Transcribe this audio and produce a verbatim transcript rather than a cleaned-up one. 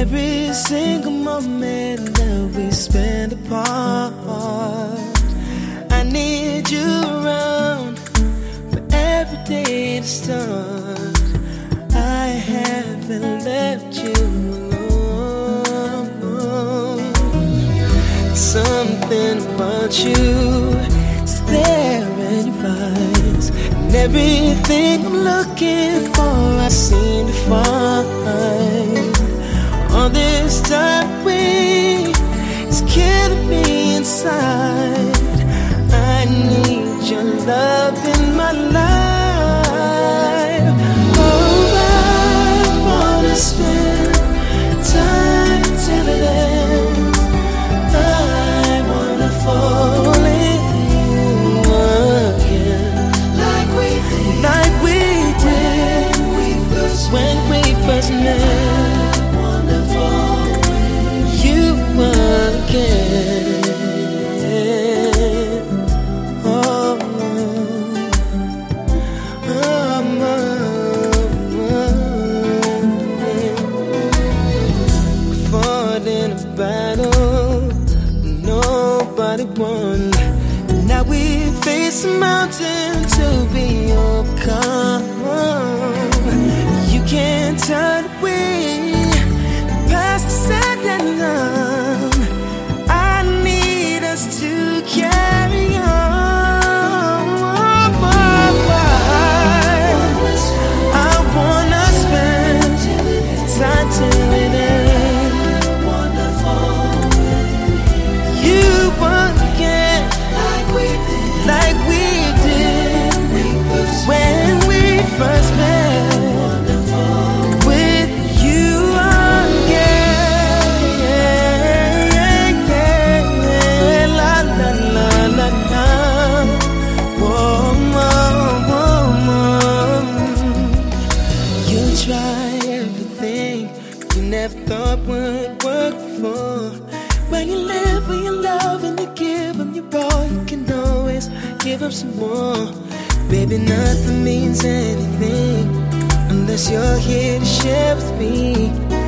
every single moment that we spend apart. I need you around for every day to start. I haven't left you alone. Something about you is there in your eyes, and everything I'm looking for I seem to find. All this dark way is killing me inside. I need your love in my life. Oh, I wanna spend time till it ends. I wanna fall in you again, like we did, like we did when we first, when we first met. Won. Now we face a mountain to be overcome. You can't turn away past the setting. I need us to carry on. I wanna spend time till it ends. Like we did when we first met. With you again, la la la la la. Whoa, whoa, whoa, whoa. You try everything you never thought would work before. When you live, when you love, and you give them your all, you can always give up some more. Baby, nothing means anything unless you're here to share with me.